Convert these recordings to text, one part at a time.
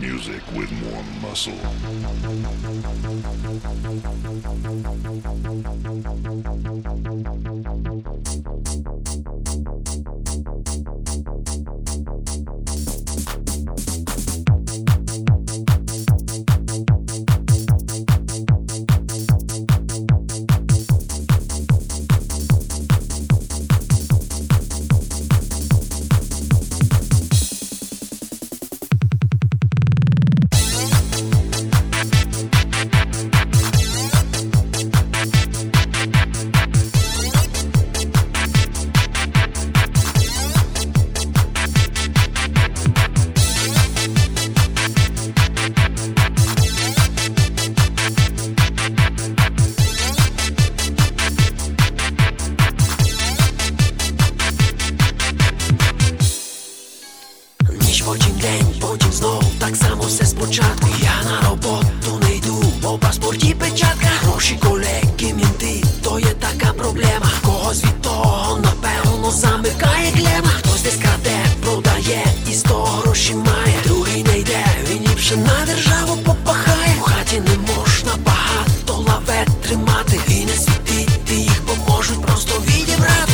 Music with more muscle. Потім день, потім знов, так само все спочатку. Я на роботу не йду, бо в паспорті печатка. Гроші, колеги, мінти, то є така проблема. Когось від того, напевно, замикає клема. Хтось десь краде, продає і з того гроші має. Другий не йде, він ліпше на державу попахає. В хаті не можна багато лавет тримати і не світити їх, бо можуть просто відібрати.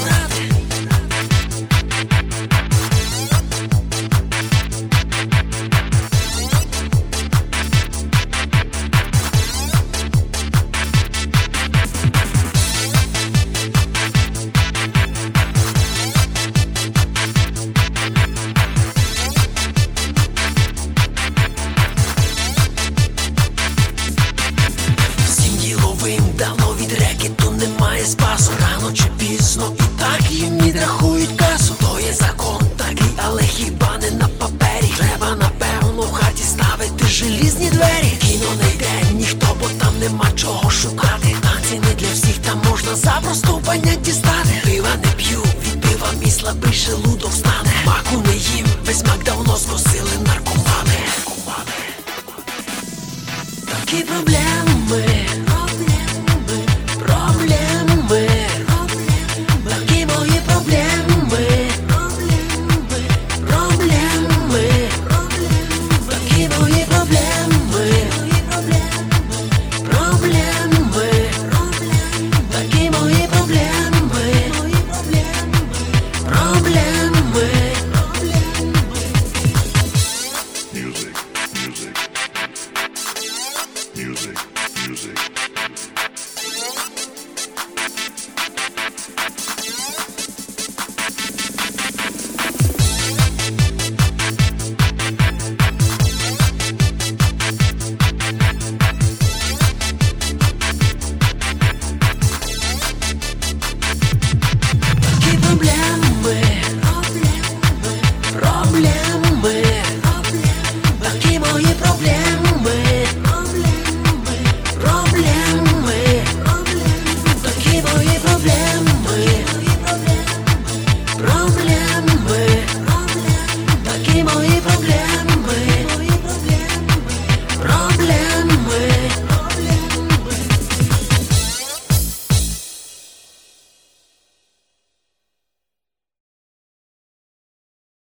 Давно від рекету немає спасу. Рано чи пізно і так їм відрахують касу. То є закон такий, але хіба не на папері. Треба, напевно, в хаті ставити желізні двері. Кіно не йде ніхто, бо там нема чого шукати. Танці не для всіх, там можна запросто понять дістати. Пива не п'ю, від пива мій слабий желудок стане. Маку не їм, весь мак давно скосили наркомани. Такі проблеми. Такі мої проблеми. Такі мої проблеми. Такі мої проблеми. Music, music. Music, music.